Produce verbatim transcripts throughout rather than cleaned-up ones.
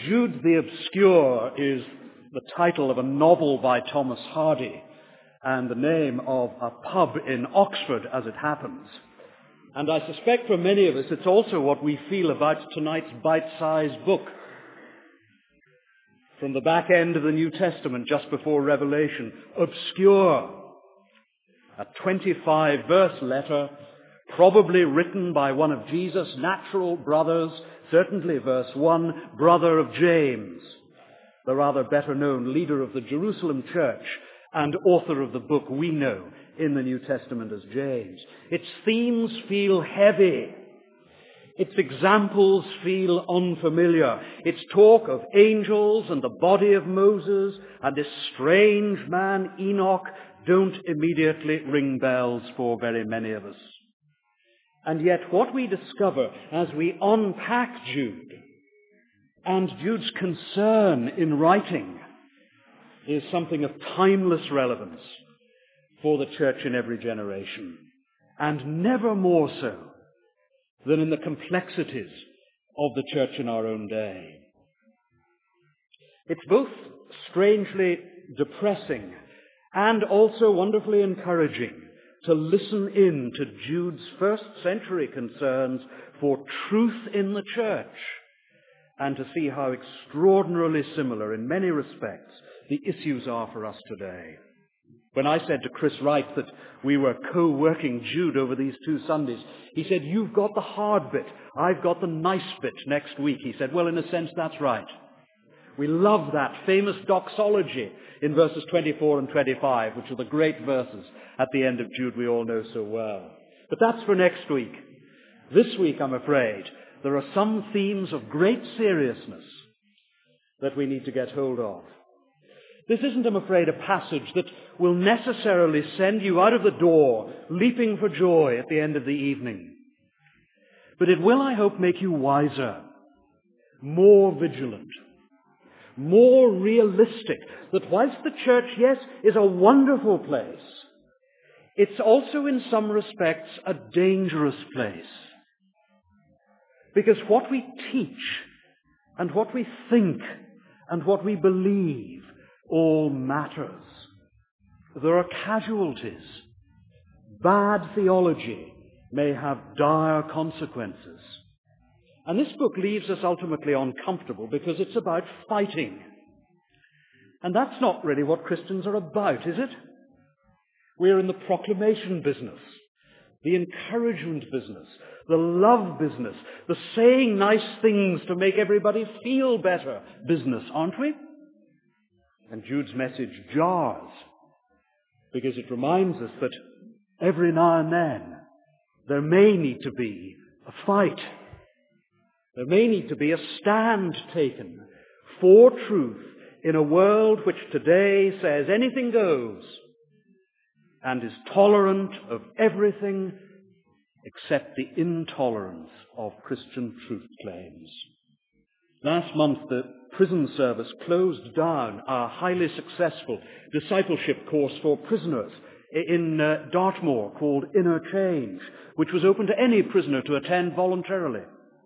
Jude the Obscure is the title of a novel by Thomas Hardy and the name of a pub in Oxford, as it happens. And I suspect for many of us it's also what we feel about tonight's bite-sized book. From the back end of the New Testament, just before Revelation, obscure. A twenty-five verse letter, probably written by one of Jesus' natural brothers, certainly verse one, brother of James, the rather better known leader of the Jerusalem church and author of the book we know in the New Testament as James. Its themes feel heavy. Its examples feel unfamiliar. Its talk of angels and the body of Moses and this strange man Enoch don't immediately ring bells for very many of us. And yet what we discover as we unpack Jude and Jude's concern in writing is something of timeless relevance for the church in every generation, and never more so than in the complexities of the church in our own day. It's both strangely depressing and also wonderfully encouraging to listen in to Jude's first century concerns for truth in the church and to see how extraordinarily similar in many respects the issues are for us today. When I said to Chris Wright that we were co-working Jude over these two Sundays, he said, "You've got the hard bit, I've got the nice bit next week." He said, "Well, in a sense, that's right. We love that famous doxology in verses twenty-four and twenty-five, which are the great verses at the end of Jude we all know so well. But that's for next week. This week, I'm afraid, there are some themes of great seriousness that we need to get hold of. This isn't, I'm afraid, a passage that will necessarily send you out of the door leaping for joy at the end of the evening. But it will, I hope, make you wiser, more vigilant, more realistic, that whilst the church, yes, is a wonderful place, it's also in some respects a dangerous place. Because what we teach and what we think and what we believe all matters. There are casualties. Bad theology may have dire consequences. And this book leaves us ultimately uncomfortable because it's about fighting. And that's not really what Christians are about, is it? We're in the proclamation business, the encouragement business, the love business, the saying nice things to make everybody feel better business, aren't we? And Jude's message jars because it reminds us that every now and then there may need to be a fight. There may need to be a stand taken for truth in a world which today says anything goes and is tolerant of everything except the intolerance of Christian truth claims. Last month, the prison service closed down a highly successful discipleship course for prisoners in uh, Dartmoor called Inner Change, which was open to any prisoner to attend voluntarily.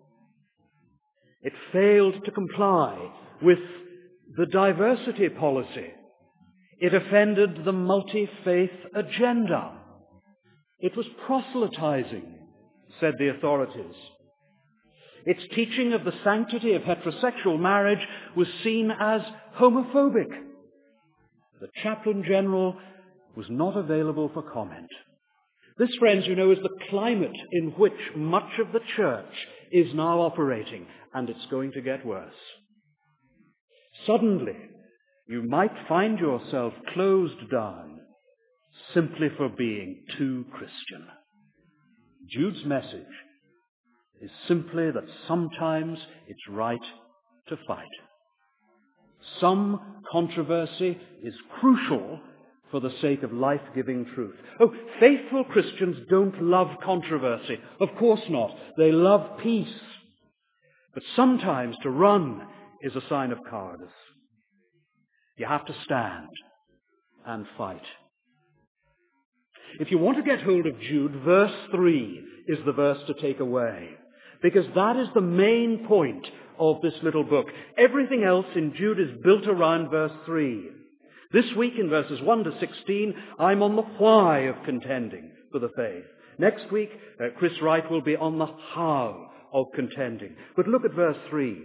It failed to comply with the diversity policy. It offended the multi-faith agenda. It was proselytizing, said the authorities. Its teaching of the sanctity of heterosexual marriage was seen as homophobic. The chaplain general was not available for comment. This, friends, you know, is the climate in which much of the church is now operating, and it's going to get worse. Suddenly, you might find yourself closed down simply for being too Christian. Jude's message is simply that sometimes it's right to fight. Some controversy is crucial for the sake of life-giving truth. Oh, faithful Christians don't love controversy. Of course not. They love peace. But sometimes to run is a sign of cowardice. You have to stand and fight. If you want to get hold of Jude, verse three is the verse to take away, because that is the main point of this little book. Everything else in Jude is built around verse three. This week in verses one to sixteen, I'm on the why of contending for the faith. Next week, uh, Chris Wright will be on the how of contending. But look at verse three.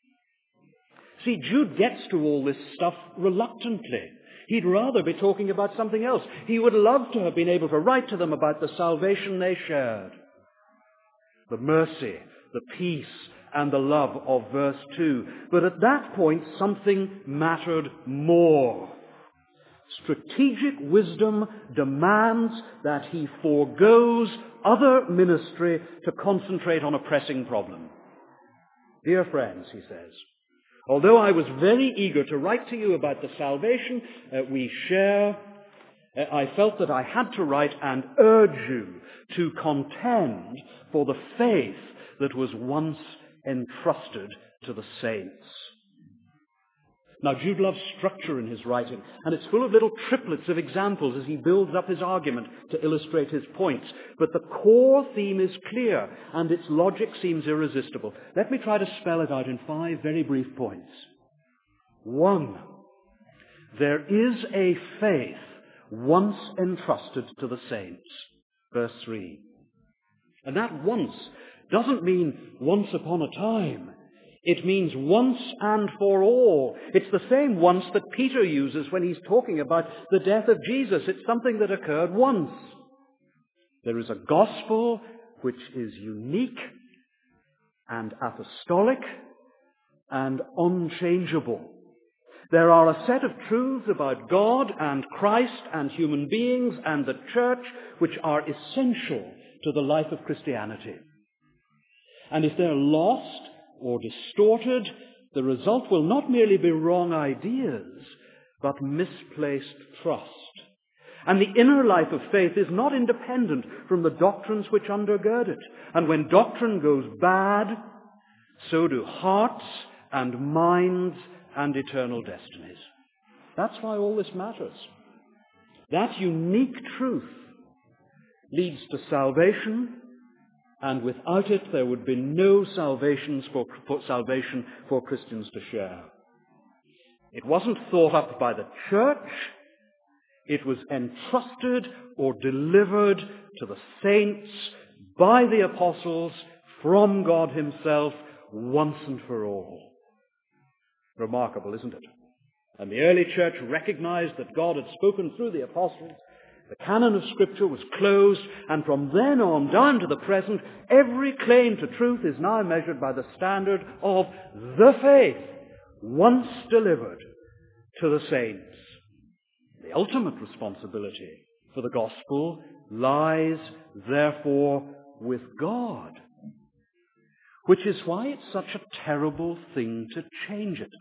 See, Jude gets to all this stuff reluctantly. He'd rather be talking about something else. He would love to have been able to write to them about the salvation they shared, the mercy, the peace, and the love of verse two. But at that point, something mattered more. Strategic wisdom demands that he forgoes other ministry to concentrate on a pressing problem. Dear friends, he says, although I was very eager to write to you about the salvation uh, we share, uh, I felt that I had to write and urge you to contend for the faith that was once entrusted to the saints. Now, Jude loves structure in his writing, and it's full of little triplets of examples as he builds up his argument to illustrate his points. But the core theme is clear, and its logic seems irresistible. Let me try to spell it out in five very brief points. One, there is a faith once entrusted to the saints. Verse three. And that once doesn't mean once upon a time. It means once and for all. It's the same once that Peter uses when he's talking about the death of Jesus. It's something that occurred once. There is a gospel which is unique and apostolic and unchangeable. There are a set of truths about God and Christ and human beings and the church which are essential to the life of Christianity. And if they're lost or distorted, the result will not merely be wrong ideas, but misplaced trust. And the inner life of faith is not independent from the doctrines which undergird it. And when doctrine goes bad, so do hearts and minds and eternal destinies. That's why all this matters. That unique truth leads to salvation, and without it there would be no salvations for, for salvation for Christians to share. It wasn't thought up by the church. It was entrusted or delivered to the saints by the apostles from God himself once and for all. Remarkable, isn't it? And the early church recognized that God had spoken through the apostles. The canon of Scripture was closed, and from then on down to the present, every claim to truth is now measured by the standard of the faith once delivered to the saints. The ultimate responsibility for the gospel lies, therefore, with God, which is why it's such a terrible thing to change it.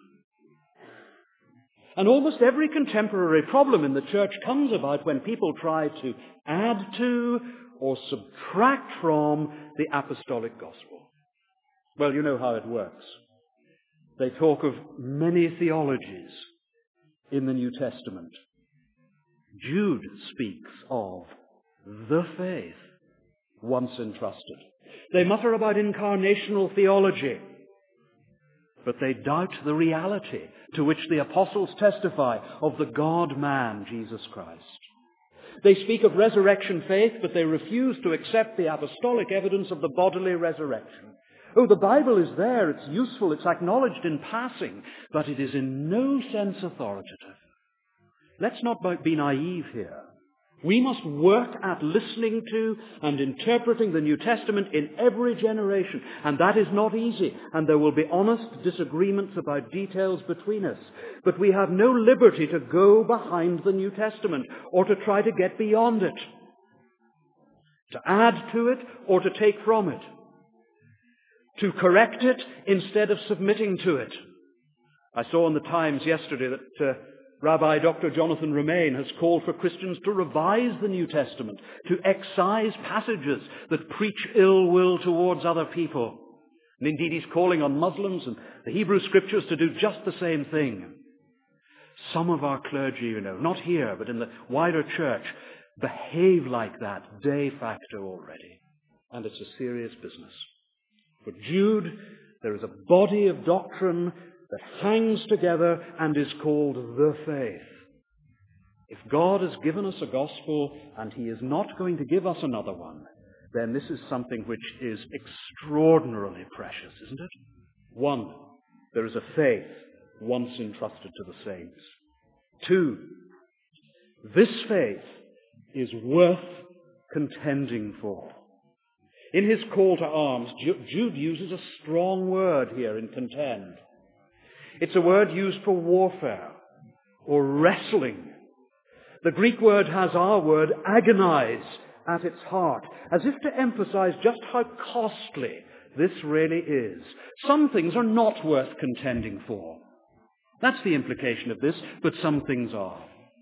And almost every contemporary problem in the church comes about when people try to add to or subtract from the apostolic gospel. Well, you know how it works. They talk of many theologies in the New Testament. Jude speaks of the faith once entrusted. They mutter about incarnational theology, but they doubt the reality to which the apostles testify of the God-man, Jesus Christ. They speak of resurrection faith, but they refuse to accept the apostolic evidence of the bodily resurrection. Oh, the Bible is there, it's useful, it's acknowledged in passing, but it is in no sense authoritative. Let's not be naive here. We must work at listening to and interpreting the New Testament in every generation. And that is not easy. And there will be honest disagreements about details between us. But we have no liberty to go behind the New Testament or to try to get beyond it, to add to it or to take from it, to correct it instead of submitting to it. I saw in the Times yesterday that Uh, Rabbi Doctor Jonathan Romaine has called for Christians to revise the New Testament, to excise passages that preach ill will towards other people. And indeed he's calling on Muslims and the Hebrew Scriptures to do just the same thing. Some of our clergy, you know, not here, but in the wider church, behave like that de facto already. And it's a serious business. For Jude There is a body of doctrine that hangs together and is called the faith. If God has given us a gospel and he is not going to give us another one, then this is something which is extraordinarily precious, isn't it? One, there is a faith once entrusted to the saints. Two, this faith is worth contending for. In his call to arms, Jude uses a strong word here in contend. It's a word used for warfare or wrestling. The Greek word has our word agonize at its heart, as if to emphasize just how costly this really is. Some things are not worth contending for. That's the implication of this, but some things are.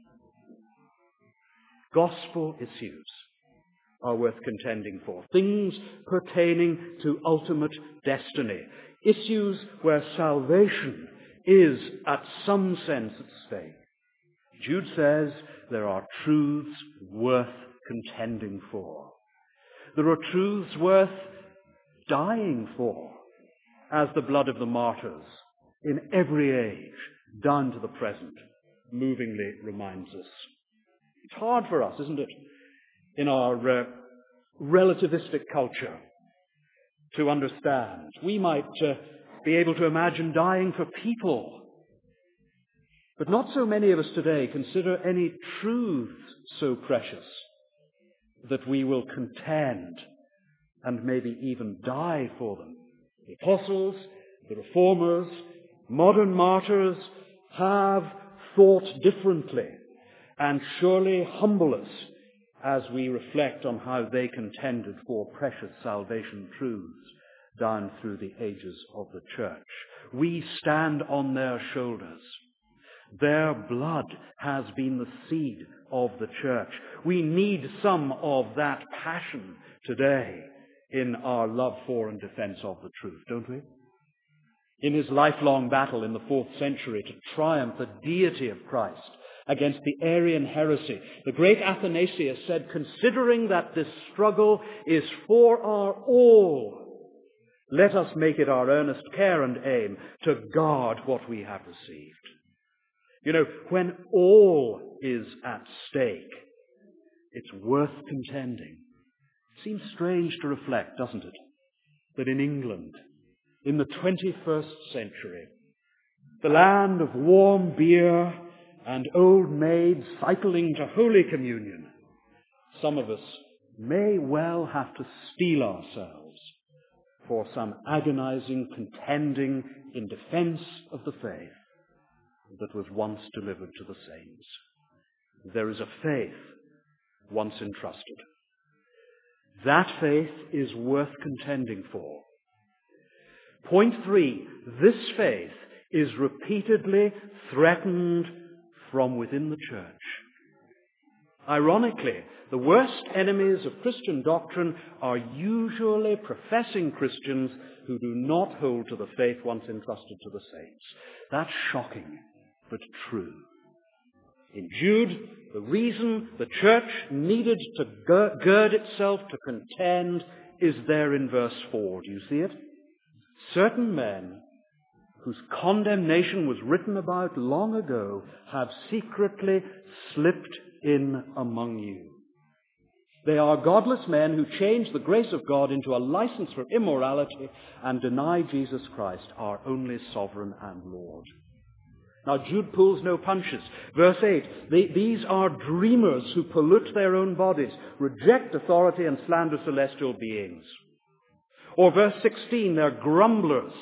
Gospel issues are worth contending for. Things pertaining to ultimate destiny. Issues where salvation is, at some sense, at stake. Jude says there are truths worth contending for. There are truths worth dying for, as the blood of the martyrs in every age, down to the present, movingly reminds us. It's hard for us, isn't it, in our uh, relativistic culture to understand. We might uh, be able to imagine dying for people, but not so many of us today consider any truths so precious that we will contend and maybe even die for them. The apostles, the reformers, modern martyrs have thought differently and surely humble us as we reflect on how they contended for precious salvation truths down through the ages of the church. We stand on their shoulders. Their blood has been the seed of the church. We need some of that passion today in our love for and defense of the truth, don't we? In his lifelong battle in the fourth century to triumph the deity of Christ against the Arian heresy, the great Athanasius said, considering that this struggle is for our all, let us make it our earnest care and aim to guard what we have received. You know, when all is at stake, it's worth contending. It seems strange to reflect, doesn't it, that in England, in the twenty-first century, the land of warm beer and old maids cycling to Holy Communion, some of us may well have to steel ourselves for some agonizing contending in defense of the faith that was once delivered to the saints. There is a faith once entrusted. That faith is worth contending for. Point three, this faith is repeatedly threatened from within the church. Ironically, the worst enemies of Christian doctrine are usually professing Christians who do not hold to the faith once entrusted to the saints. That's shocking, but true. In Jude, the reason the church needed to gird itself to contend is there in verse four. Do you see it? Certain men whose condemnation was written about long ago have secretly slipped in among you. They are godless men who change the grace of God into a license for immorality and deny Jesus Christ, our only sovereign and Lord. Now, Jude pulls no punches. Verse eight, they, these are dreamers who pollute their own bodies, reject authority, and slander celestial beings. Or verse sixteen, they're grumblers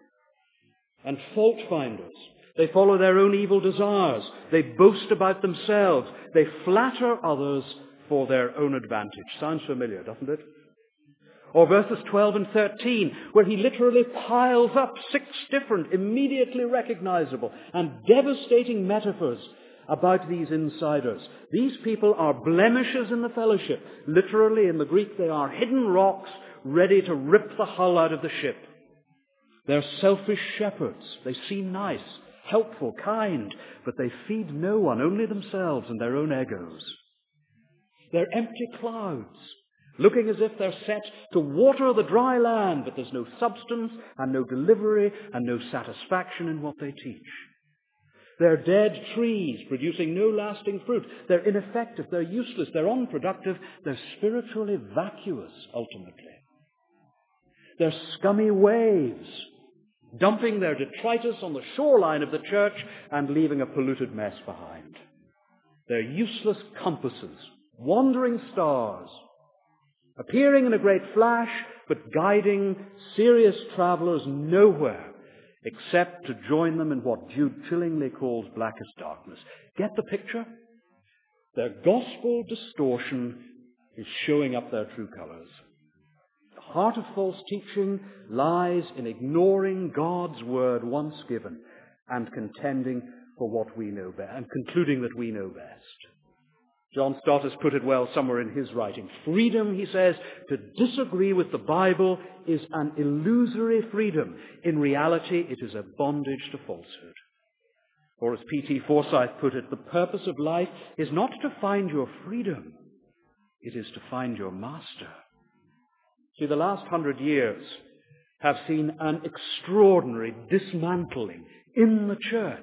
and fault finders. They follow their own evil desires. They boast about themselves. They flatter others for their own advantage. Sounds familiar, doesn't it? Or verses twelve and thirteen, where he literally piles up six different, immediately recognizable and devastating metaphors about these insiders. These people are blemishes in the fellowship. Literally, in the Greek, they are hidden rocks ready to rip the hull out of the ship. They're selfish shepherds. They seem nice, helpful, kind, but they feed no one, only themselves and their own egos. They're empty clouds. looking as if they're set to water the dry land, but there's no substance and no delivery and no satisfaction in what they teach. They're dead trees producing no lasting fruit. They're ineffective, they're useless, they're unproductive, they're spiritually vacuous, ultimately. They're scummy waves, dumping their detritus on the shoreline of the church and leaving a polluted mess behind. They're useless compasses, wandering stars, appearing in a great flash, but guiding serious travelers nowhere except to join them in what Jude chillingly calls blackest darkness. Get the picture? Their gospel distortion is showing up their true colors. The heart of false teaching lies in ignoring God's word once given and contending for what we know best, and concluding that we know best. John Stott has put it well somewhere in his writing. Freedom, he says, to disagree with the Bible is an illusory freedom. In reality, it is a bondage to falsehood. Or as P T Forsyth put it, the purpose of life is not to find your freedom. It is to find your master. See, the last hundred years have seen an extraordinary dismantling in the church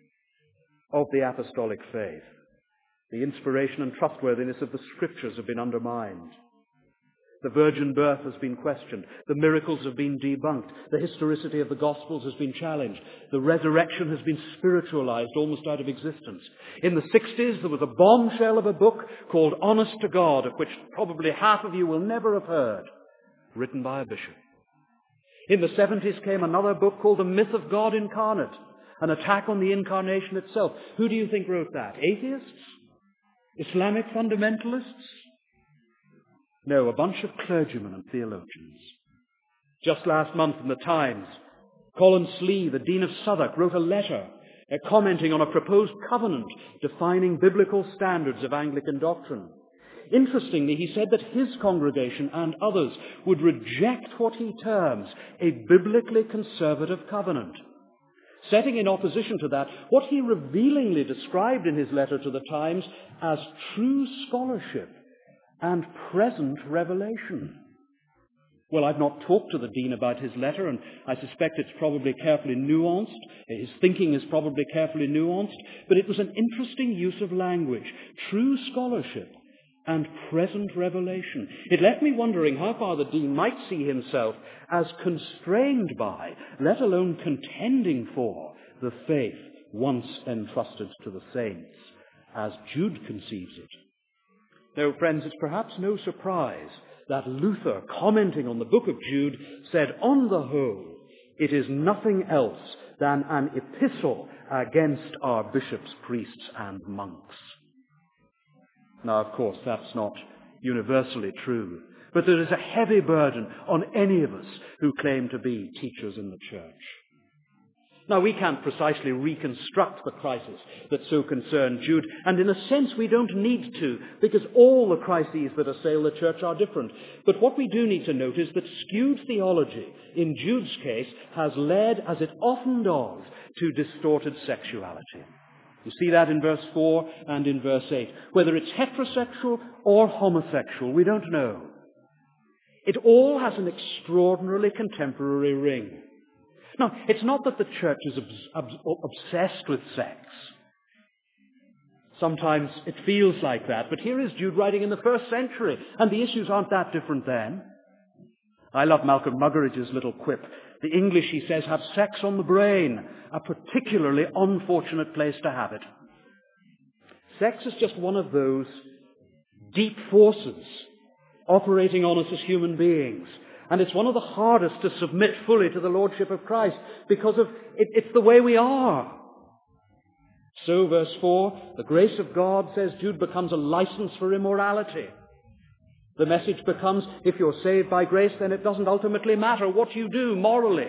of the apostolic faith. The inspiration and trustworthiness of the Scriptures have been undermined. The virgin birth has been questioned. The miracles have been debunked. The historicity of the Gospels has been challenged. The resurrection has been spiritualized almost out of existence. In the sixties, there was a bombshell of a book called Honest to God, of which probably half of you will never have heard, written by a bishop. In the seventies came another book called The Myth of God Incarnate, an attack on the incarnation itself. Who do you think wrote that? Atheists? Islamic fundamentalists? No, a bunch of clergymen and theologians. Just last month in the Times, Colin Slee, the Dean of Southwark, wrote a letter uh, commenting on a proposed covenant defining biblical standards of Anglican doctrine. Interestingly, he said that his congregation and others would reject what he terms a biblically conservative covenant, setting in opposition to that what he revealingly described in his letter to the Times as true scholarship and present revelation. Well, I've not talked to the Dean about his letter, and I suspect it's probably carefully nuanced. His thinking is probably carefully nuanced, but it was an interesting use of language. True scholarship and present revelation. It left me wondering how far the Dean might see himself as constrained by, let alone contending for, the faith once entrusted to the saints, as Jude conceives it. No, friends, it's perhaps no surprise that Luther, commenting on the book of Jude, said, on the whole, it is nothing else than an epistle against our bishops, priests, and monks. Now, of course, that's not universally true, but there is a heavy burden on any of us who claim to be teachers in the church. Now, we can't precisely reconstruct the crisis that so concerned Jude, and in a sense we don't need to, because all the crises that assail the church are different. But what we do need to note is that skewed theology, in Jude's case, has led, as it often does, to distorted sexuality. You see that in verse four and in verse eight. Whether it's heterosexual or homosexual, we don't know. It all has an extraordinarily contemporary ring. Now, it's not that the church is obs- obs- obsessed with sex. Sometimes it feels like that, but here is Jude writing in the first century, and the issues aren't that different then. I love Malcolm Muggeridge's little quip. The English, he says, have sex on the brain, a particularly unfortunate place to have it. Sex is just one of those deep forces operating on us as human beings. And it's one of the hardest to submit fully to the Lordship of Christ because of it, it's the way we are. So, verse four, the grace of God, says Jude, becomes a license for immorality. The message becomes, if you're saved by grace, then it doesn't ultimately matter what you do morally.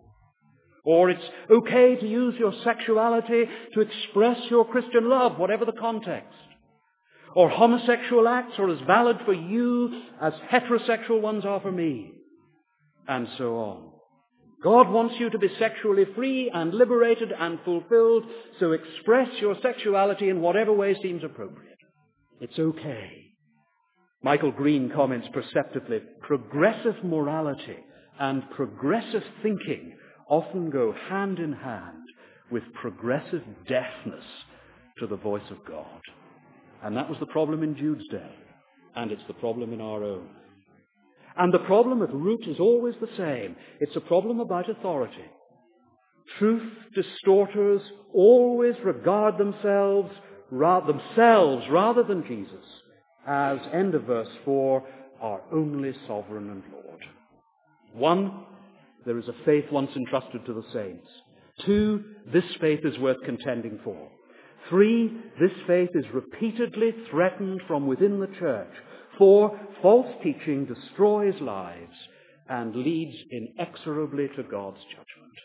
Or it's okay to use your sexuality to express your Christian love, whatever the context. Or homosexual acts are as valid for you as heterosexual ones are for me. And so on. God wants you to be sexually free and liberated and fulfilled, so express your sexuality in whatever way seems appropriate. It's okay. Michael Green comments perceptively, progressive morality and progressive thinking often go hand in hand with progressive deafness to the voice of God. And that was the problem in Jude's day, and it's the problem in our own. And the problem at root is always the same. It's a problem about authority. Truth distorters always regard themselves, ra- themselves rather than Jesus as, end of verse four, our only sovereign and Lord. One, there is a faith once entrusted to the saints. Two, this faith is worth contending for. Three, this faith is repeatedly threatened from within the church. Four, false teaching destroys lives and leads inexorably to God's judgment.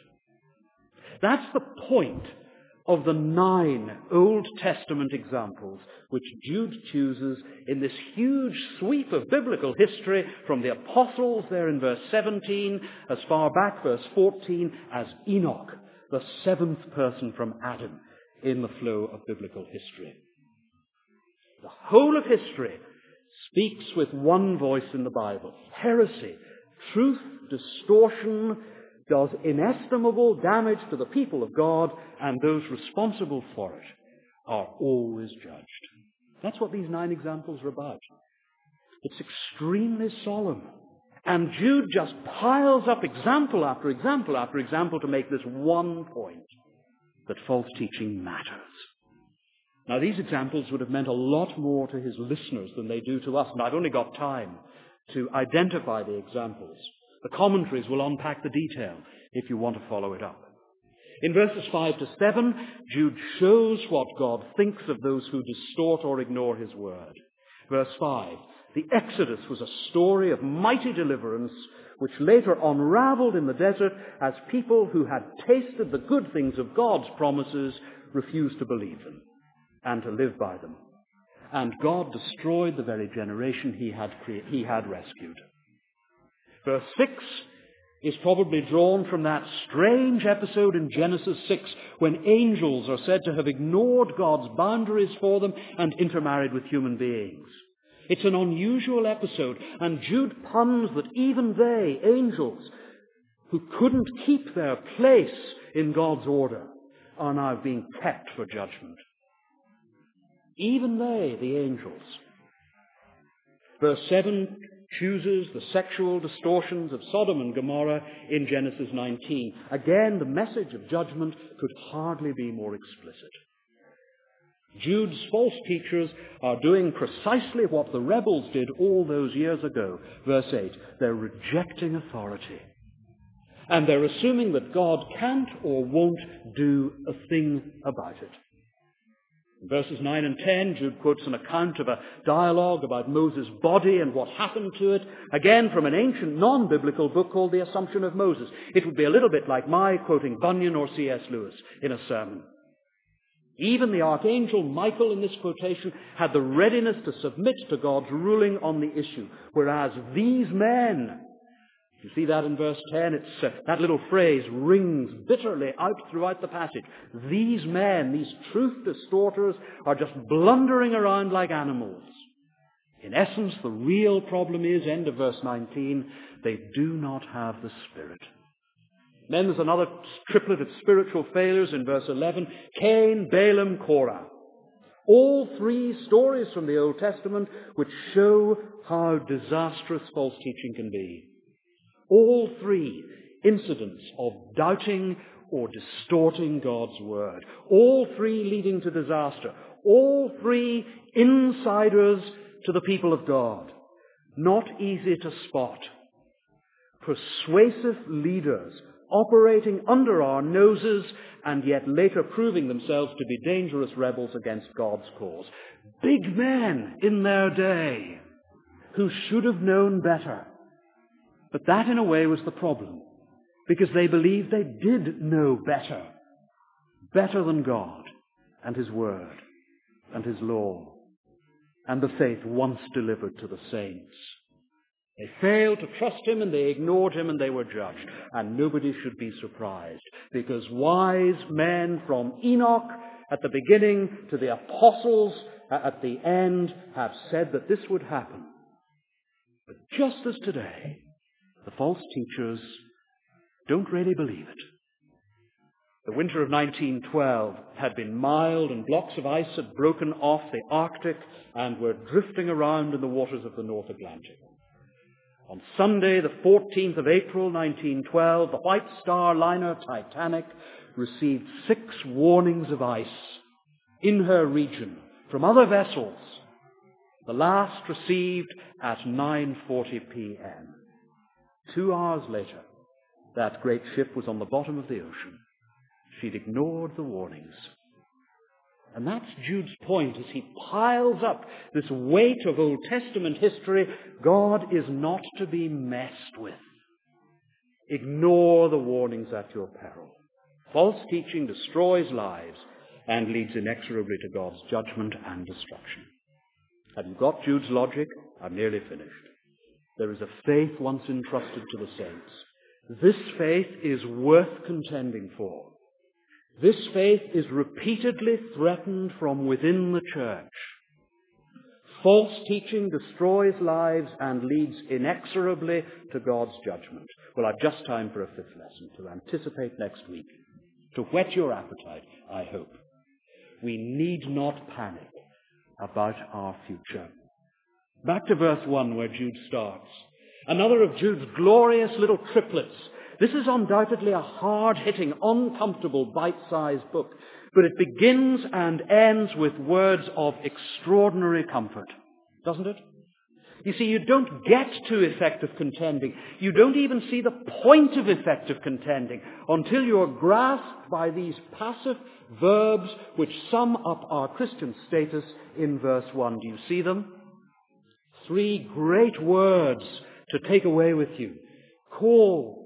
That's the point of the nine Old Testament examples which Jude chooses in this huge sweep of biblical history from the apostles there in verse seventeen, as far back, verse fourteen, as Enoch, the seventh person from Adam in the flow of biblical history. The whole of history speaks with one voice in the Bible. Heresy, truth, distortion, does inestimable damage to the people of God, and those responsible for it are always judged. That's what these nine examples are about. It's extremely solemn. And Jude just piles up example after example after example to make this one point, that false teaching matters. Now, these examples would have meant a lot more to his listeners than they do to us, and I've only got time to identify the examples. The commentaries will unpack the detail if you want to follow it up. In verses five to seven, Jude shows what God thinks of those who distort or ignore his word. Verse five, the Exodus was a story of mighty deliverance, which later unraveled in the desert as people who had tasted the good things of God's promises refused to believe them and to live by them. And God destroyed the very generation he had, cre- he had rescued. Verse six is probably drawn from that strange episode in Genesis six when angels are said to have ignored God's boundaries for them and intermarried with human beings. It's an unusual episode, and Jude puns that even they, angels, who couldn't keep their place in God's order, are now being kept for judgment. Even they, the angels. Verse seven chooses the sexual distortions of Sodom and Gomorrah in Genesis nineteen. Again, the message of judgment could hardly be more explicit. Jude's false teachers are doing precisely what the rebels did all those years ago. Verse eight, they're rejecting authority. And they're assuming that God can't or won't do a thing about it. In verses nine and ten, Jude quotes an account of a dialogue about Moses' body and what happened to it, again from an ancient non-biblical book called The Assumption of Moses. It would be a little bit like my quoting Bunyan or C S Lewis in a sermon. Even the archangel Michael in this quotation had the readiness to submit to God's ruling on the issue, whereas these men, you see that in verse ten, it's, uh, that little phrase rings bitterly out throughout the passage. These men, these truth distorters, are just blundering around like animals. In essence, the real problem is, end of verse nineteen, they do not have the Spirit. Then there's another triplet of spiritual failures in verse eleven, Cain, Balaam, Korah. All three stories from the Old Testament which show how disastrous false teaching can be. All three incidents of doubting or distorting God's word. All three leading to disaster. All three insiders to the people of God. Not easy to spot. Persuasive leaders operating under our noses and yet later proving themselves to be dangerous rebels against God's cause. Big men in their day who should have known better. But that, in a way, was the problem, because they believed they did know better, better than God and His Word and His law and the faith once delivered to the saints. They failed to trust Him and they ignored Him and they were judged. And nobody should be surprised, because wise men from Enoch at the beginning to the apostles at the end have said that this would happen. But just as today, the false teachers don't really believe it. The winter of nineteen twelve had been mild, and blocks of ice had broken off the Arctic and were drifting around in the waters of the North Atlantic. On Sunday, the fourteenth of April, nineteen twelve, the White Star liner Titanic received six warnings of ice in her region from other vessels, the last received at nine forty p.m. Two hours later, that great ship was on the bottom of the ocean. She'd ignored the warnings. And that's Jude's point as he piles up this weight of Old Testament history. God is not to be messed with. Ignore the warnings at your peril. False teaching destroys lives and leads inexorably to God's judgment and destruction. Have you got Jude's logic? I'm nearly finished. There is a faith once entrusted to the saints. This faith is worth contending for. This faith is repeatedly threatened from within the church. False teaching destroys lives and leads inexorably to God's judgment. Well, I've just time for a fifth lesson to anticipate next week, to whet your appetite, I hope. We need not panic about our future. Back to verse one where Jude starts. Another of Jude's glorious little triplets. This is undoubtedly a hard-hitting, uncomfortable, bite-sized book, but it begins and ends with words of extraordinary comfort, doesn't it? You see, you don't get to effective contending. You don't even see the point of effective contending until you're grasped by these passive verbs which sum up our Christian status in verse one. Do you see them? Three great words to take away with you. Called,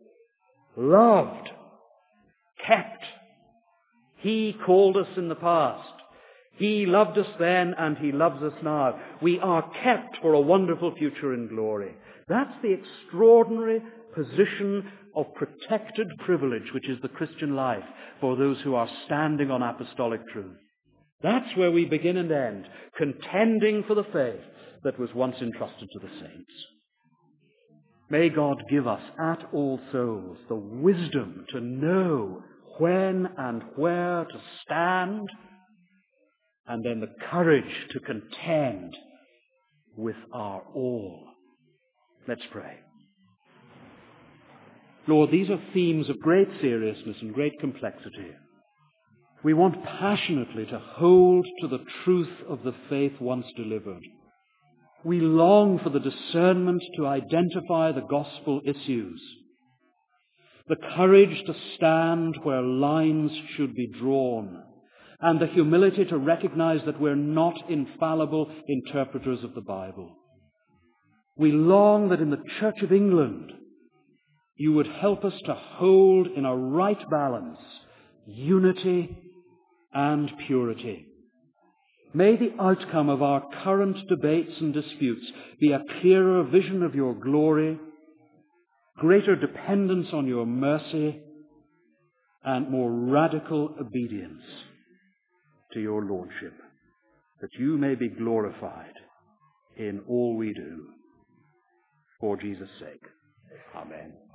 loved, kept. He called us in the past. He loved us then and he loves us now. We are kept for a wonderful future in glory. That's the extraordinary position of protected privilege which is the Christian life for those who are standing on apostolic truth. That's where we begin and end, contending for the faith that was once entrusted to the saints. May God give us at All Souls the wisdom to know when and where to stand, and then the courage to contend with our all. Let's pray. Lord, these are themes of great seriousness and great complexity. We want passionately to hold to the truth of the faith once delivered. We long for the discernment to identify the gospel issues, the courage to stand where lines should be drawn, and the humility to recognize that we're not infallible interpreters of the Bible. We long that in the Church of England you would help us to hold in a right balance unity and purity. May the outcome of our current debates and disputes be a clearer vision of your glory, greater dependence on your mercy, and more radical obedience to your lordship, that you may be glorified in all we do. For Jesus' sake. Amen.